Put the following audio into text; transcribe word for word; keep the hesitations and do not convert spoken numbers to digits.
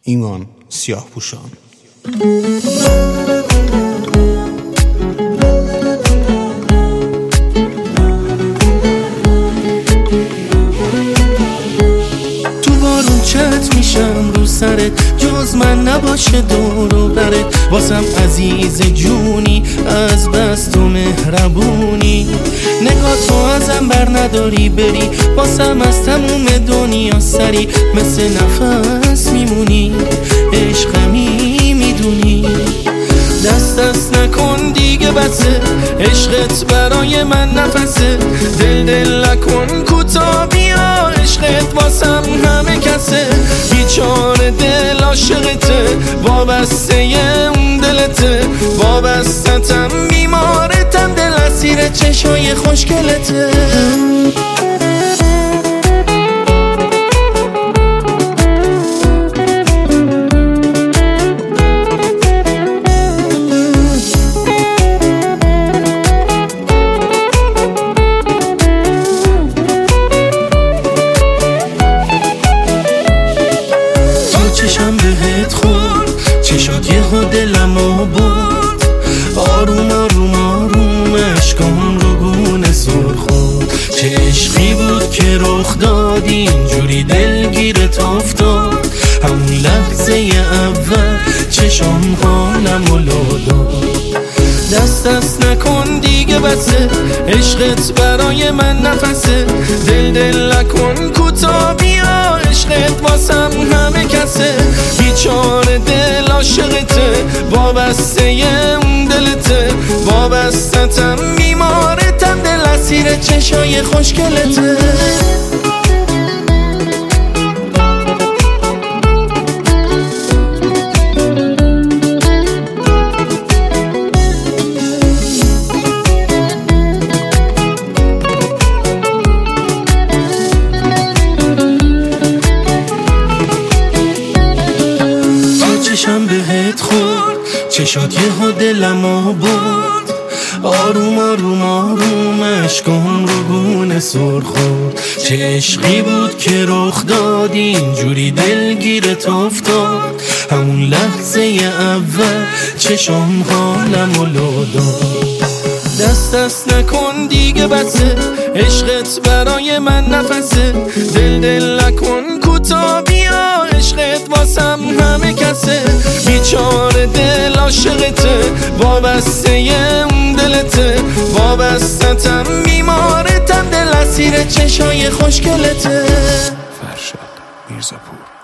ایمان سیاهپوشان. تو بارون چت میشم رو سرت، جز من نباشه دور و برت، واسم عزیز جونی، از بس تو مهربونی. نگاه تو ازم بر نداری بری، واسم از تموم دنیا سری، مثل نفس میمونی، عشقمی میدونی. دست دست نکن دیگه بسه، عشقت برای من نفسه. دل دل نکن کوتا بیا، عشقت واسم همه کسه. بیچاره دل عاشقته، وابسته اون دلته، وابستتم بیمارتم، دل اسیر چشای خوشگلته. چشم بهت خورد، چشات یه ها دلمو برد، آروم آروم آروم اشکام رو گونه سر خورد. چه عشقی بود که رخ داد، اینجوری دلگیرت افتاد، همون لحظه اول چشام حالمو لو داد. دست دست نکن دیگه بسه، عشقت برای من نفسه. دل دل نکن کوتا بیا، عشقت واسم همه کسه. بیچاره دل عاشقته، وابسته اون دلته، وابستتم بیمارتم، دل اسیر چشای خوشگلته. چشم بهت خورد، چشات یه ها دلمو برد، آروم آروم آروم اشکام رو گونه سر خورد. چه عشقی بود که رخ داد، اینجوری دلگیرت افتاد، همون لحظه اول چشام حالمو لو داد. دست دست نکن دیگه بسه، عشقت برای من نفسه. دل دل نکن کوتا بیا، عشقت واسم همه کسه. بیچاره دل عاشقته، وابسته اون دلته، وابستتم بیمارتم، دل اسیر چشای خوشگلته. فرشاد میرزاپور.